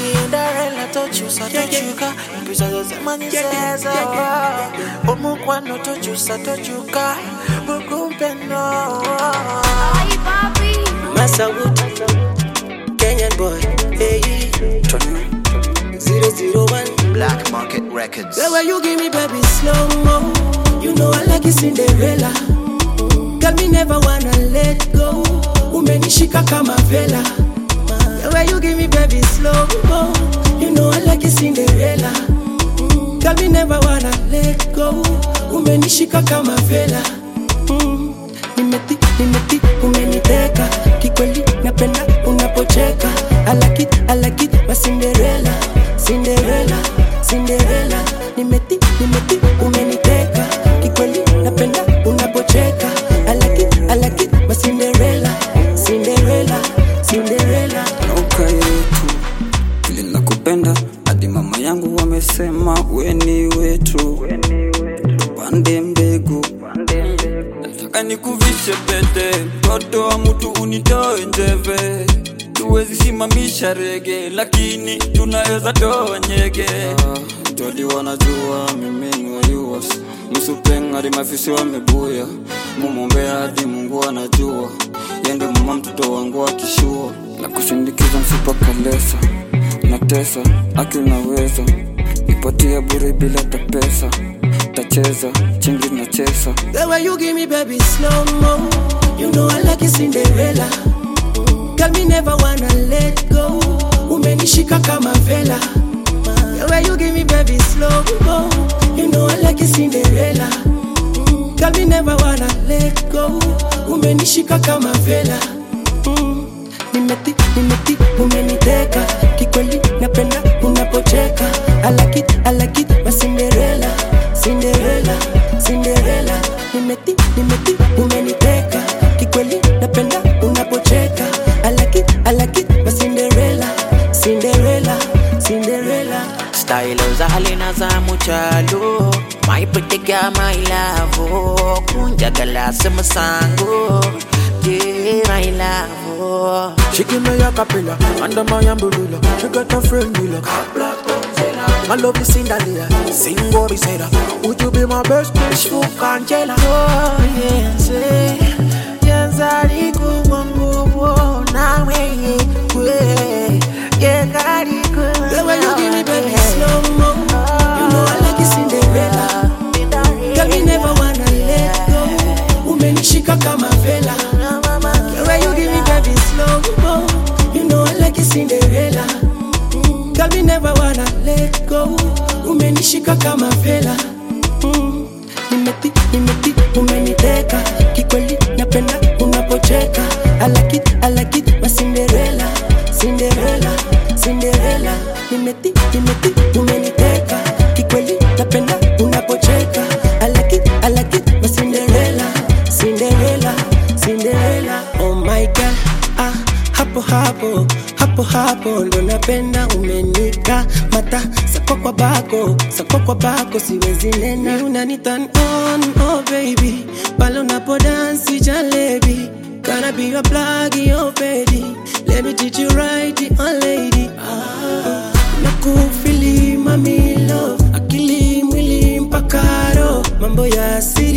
Cinderella tochusa tochuka Mpisa zote manyisezo Omukwano tochusa tochuka Mukumpeno Masawood Kenyan boy Hey 001 Black Market Records. The way you give me baby slow-mo You know I like it Cinderella Girl me never wanna let go Umenishika kama vela The way you give me baby slow-mo You know I like it Cinderella Girl me never wanna let go Umenishika kama vela Nimeti, umeniteka Kikweli napenda unapocheka I like it, my Cinderella Cinderella Nimeti, umeniteka Kikweli napenda unapocheka I like it, my Cinderella Nauka yetu vile nakupenda hadi mama yangu wamesema weni wetu pande mbegu nataka nikuvishe pete mtoto wa mtu unitoe njeve tuwezi simamisha rege lakini tunaweza toa nyege Jodi wanajua mimi ni wayuwas Msupeng hadi mafisi wamebuya Mumombea hadi Mungu anajua Yende mama mtoto wangu akishua na kusindikiza msipa kalesa Natesa, aki unaweza Nipatia bure bila tapesa Tacheza, chingi na chesa The way you give me baby slow-mo You know I like it Cinderella Girl me never wanna let go Umenishika kama vela The way you give me baby slow-mo You know I like it Cinderella Girl me never wanna let go Umenishika kama vela Nimeti, umeniteka Kikweli napenda unapocheka I like it, my Cinderella Nimeti, umeniteka Kikweli napenda unapocheka I like it, my Cinderella Style za halina za muchalo My pretty girl, my love Kunja galasa masango Yeah, my love She give me a capella under my umbrella She got a friend me like I love you Cinderella Sing what he said Would you be my best friend? Shuka Angela Oh yes, yes I go wangu na wewe The way you give me baby slow-mo You know I like it Cinderella Girl me never wanna let go Umenishika kama vela The way you give me baby slow-mo You know I like it Cinderella Girl me never wanna let go Umenishika kama vela Nimeti, umeniteka Kikweli napenda unapocheka I like it, my Cinderella Nimeti, umeniteka Kikweli napenda unapocheka I like it, my Cinderella Oh my God, hapo ndo napenda umenika mata sako kwa bako siwezi nena unani turn on oh baby pale unapo dance jalebi can I be your plug your baby let me treat you right oh lady nakufili mami love akili mwili mpaka roho mambo ya si